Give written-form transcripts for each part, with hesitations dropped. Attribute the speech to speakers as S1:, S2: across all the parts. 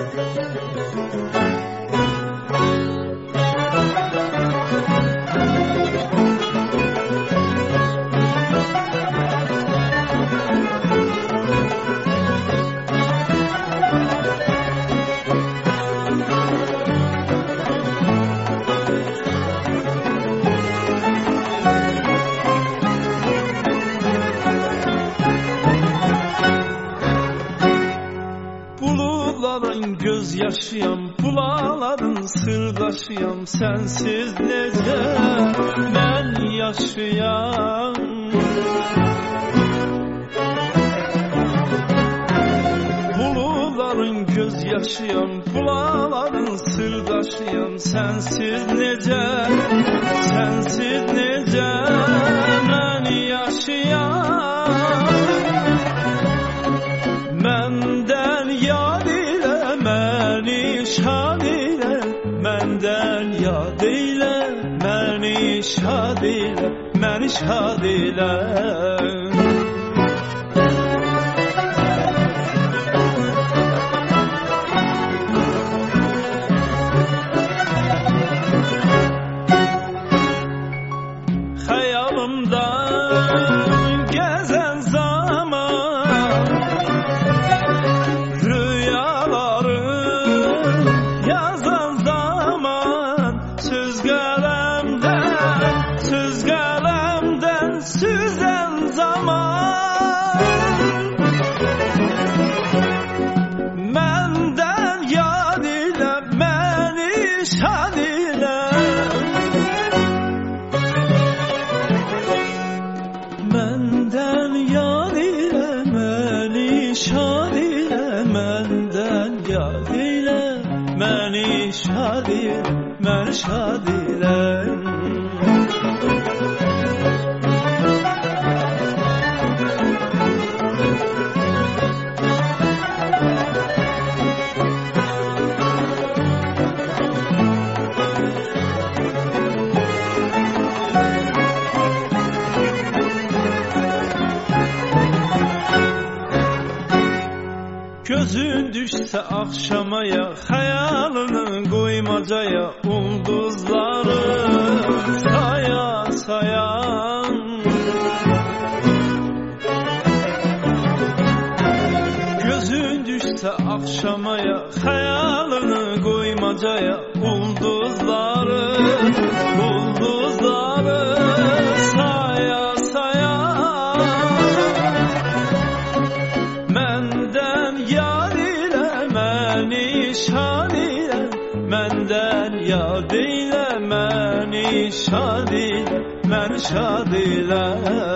S1: Yaşayam, bulaların sırdaşıyam, sensiz nece ben yaşayam. Buluların göz yaşayam, bulaların sırdaşıyam, sensiz nece ben yaşayam. Menden yad ile məni şad ile, menden yad ile məni şad ile, məni şad ile. Xəyalımda gezen zaman yazan zaman söz qalemdən süzən zaman məndən yad ilə məni şad ilə, məndən yad ilə məni şad ilə, məndən yad ilə məni şad ilə, məni şad ilə. Gözün düşsə axşamaya, xəyalını qoymacaya, ulduzları saya sayan. Gözün düşsə axşamaya, xəyalını qoymacaya, ulduzları saya sayan. Məndən yad ilə məni şad ilə, məndən yad ilə məni şad ilə, məni şad ilə.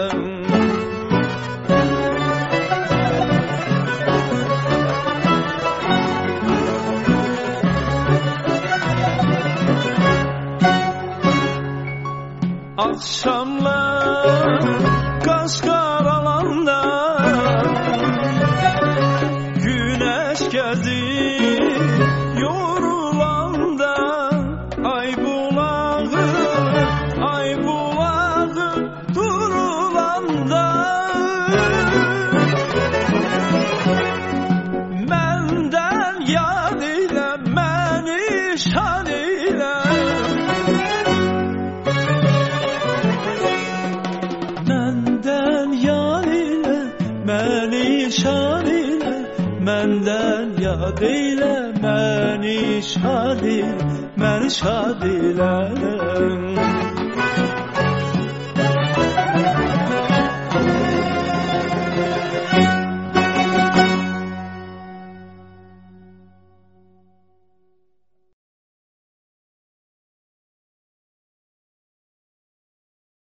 S1: Akşamlar qaş qaralanda güneş gezir yorulanda, ay bulağı durulanda, məndən yad ilə məni şad ilə, məndən yad ilə məni şad ilə, məndən yad ilə məni şad ilə, məni şad ilə.